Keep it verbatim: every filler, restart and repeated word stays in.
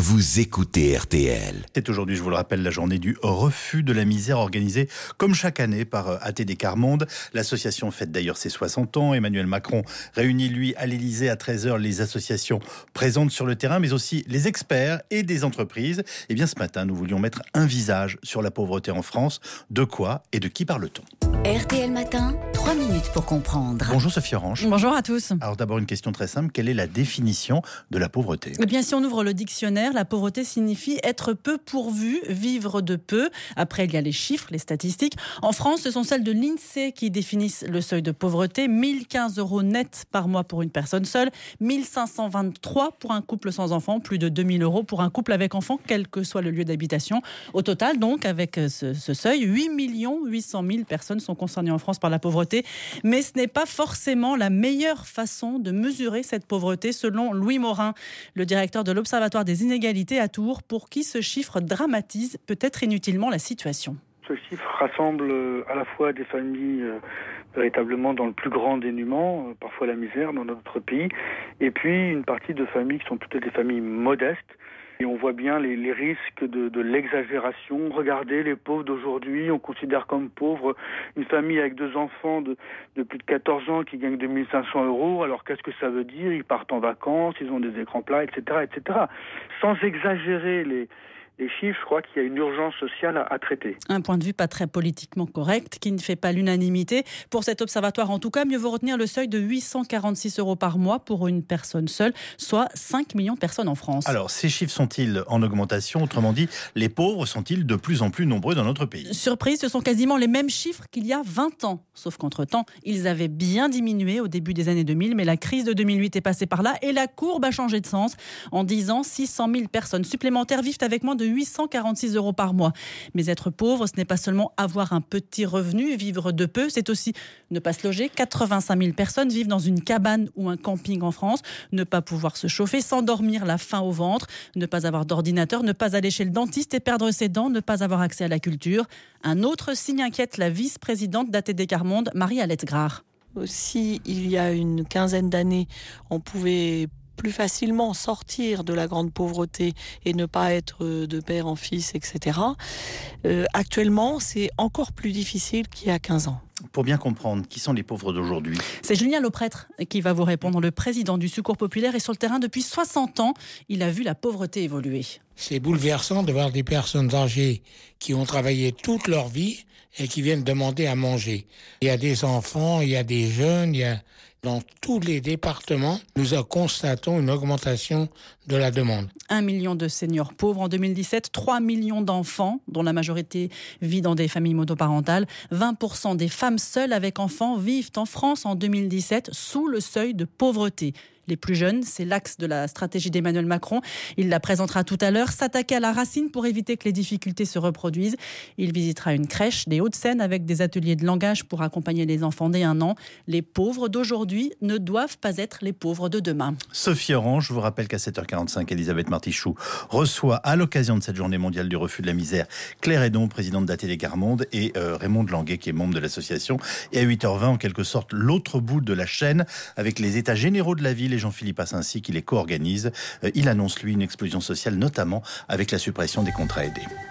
vous écoutez R T L. C'est aujourd'hui, je vous le rappelle, la journée du refus de la misère organisée comme chaque année par A T D Quart Monde. L'association fête d'ailleurs ses soixante ans. Emmanuel Macron réunit lui à l'Élysée à treize heures les associations présentes sur le terrain, mais aussi les experts et des entreprises. Et bien ce matin, nous voulions mettre un visage sur la pauvreté en France. De quoi et de qui parle-t-on ? R T L Matin, trois minutes pour comprendre. Bonjour Sophie Orange. Bonjour à tous. Alors d'abord une question très simple, quelle est la définition de la pauvreté ? Eh bien, si on ouvre le dictionnaire, la pauvreté signifie être peu pourvu, vivre de peu. Après, il y a les chiffres, les statistiques. En France, ce sont celles de l'INSEE qui définissent le seuil de pauvreté. mille quinze euros net par mois pour une personne seule, mille cinq cent vingt-trois pour un couple sans enfant, plus de deux mille euros pour un couple avec enfant, quel que soit le lieu d'habitation. Au total, donc, avec ce, ce seuil, huit millions huit cent mille personnes sont concernées en France par la pauvreté. Mais ce n'est pas forcément la meilleure façon de mesurer cette pauvreté, selon Louis Morin, le directeur de l'Observatoire des inégalités à Tours, pour qui ce chiffre dramatise peut-être inutilement la situation. Ce chiffre rassemble à la fois des familles euh, véritablement dans le plus grand dénuement, euh, parfois la misère dans notre pays, et puis une partie de familles qui sont plutôt des familles modestes. Et on voit bien les, les risques de, de l'exagération. Regardez les pauvres d'aujourd'hui, on considère comme pauvres une famille avec deux enfants de, de plus de quatorze ans qui gagne deux mille cinq cents euros. Alors qu'est-ce que ça veut dire ? Ils partent en vacances, ils ont des écrans plats, et cetera, et cetera. Sans exagérer les... Les chiffres, je crois qu'il y a une urgence sociale à, à traiter. Un point de vue pas très politiquement correct, qui ne fait pas l'unanimité. Pour cet observatoire, en tout cas, mieux vaut retenir le seuil de huit cent quarante-six euros par mois pour une personne seule, soit cinq millions de personnes en France. Alors, ces chiffres sont-ils en augmentation ? Autrement dit, les pauvres sont-ils de plus en plus nombreux dans notre pays ? Surprise, ce sont quasiment les mêmes chiffres qu'il y a vingt ans. Sauf qu'entre-temps, ils avaient bien diminué au début des années deux mille, mais la crise de deux mille huit est passée par là et la courbe a changé de sens. En dix ans, six cent mille personnes supplémentaires vivent avec moins de huit cent quarante-six euros par mois. Mais être pauvre, ce n'est pas seulement avoir un petit revenu, vivre de peu, c'est aussi ne pas se loger. quatre-vingt-cinq mille personnes vivent dans une cabane ou un camping en France, ne pas pouvoir se chauffer, s'endormir la faim au ventre, ne pas avoir d'ordinateur, ne pas aller chez le dentiste et perdre ses dents, ne pas avoir accès à la culture. Un autre signe inquiète la vice-présidente d'A T D Quart Monde, Marie-Alette Grard. Si il y a une quinzaine d'années, on pouvait plus facilement sortir de la grande pauvreté et ne pas être de père en fils, et cetera. Euh, actuellement, c'est encore plus difficile qu'il y a quinze ans. Pour bien comprendre, qui sont les pauvres d'aujourd'hui ? C'est Julien Lauprêtre qui va vous répondre. Le président du Secours populaire est sur le terrain depuis soixante ans. Il a vu la pauvreté évoluer. C'est bouleversant de voir des personnes âgées qui ont travaillé toute leur vie et qui viennent demander à manger. Il y a des enfants, il y a des jeunes, il y a... Dans tous les départements, nous constatons une augmentation de la demande. Un million de seniors pauvres en deux mille dix-sept, trois millions d'enfants, dont la majorité vit dans des familles monoparentales. vingt pour cent des femmes seules avec enfants vivent en France en deux mille dix-sept sous le seuil de pauvreté. Les plus jeunes, c'est l'axe de la stratégie d'Emmanuel Macron. Il la présentera tout à l'heure. S'attaquer à la racine pour éviter que les difficultés se reproduisent. Il visitera une crèche des Hauts-de-Seine avec des ateliers de langage pour accompagner les enfants dès un an. Les pauvres d'aujourd'hui ne doivent pas être les pauvres de demain. Sophie Orange, je vous rappelle qu'à sept heures quarante-cinq, Elisabeth Martichoux reçoit à l'occasion de cette journée mondiale du refus de la misère Claire Hédon, présidente d'A T D Quart Monde, et euh, Raymond Languet, qui est membre de l'association. Et à huit heures vingt, en quelque sorte, l'autre bout de la chaîne, avec les états généraux de la ville et Jean-Philippe Assincy qui les co-organise. Il annonce, lui, une explosion sociale, notamment avec la suppression des contrats aidés.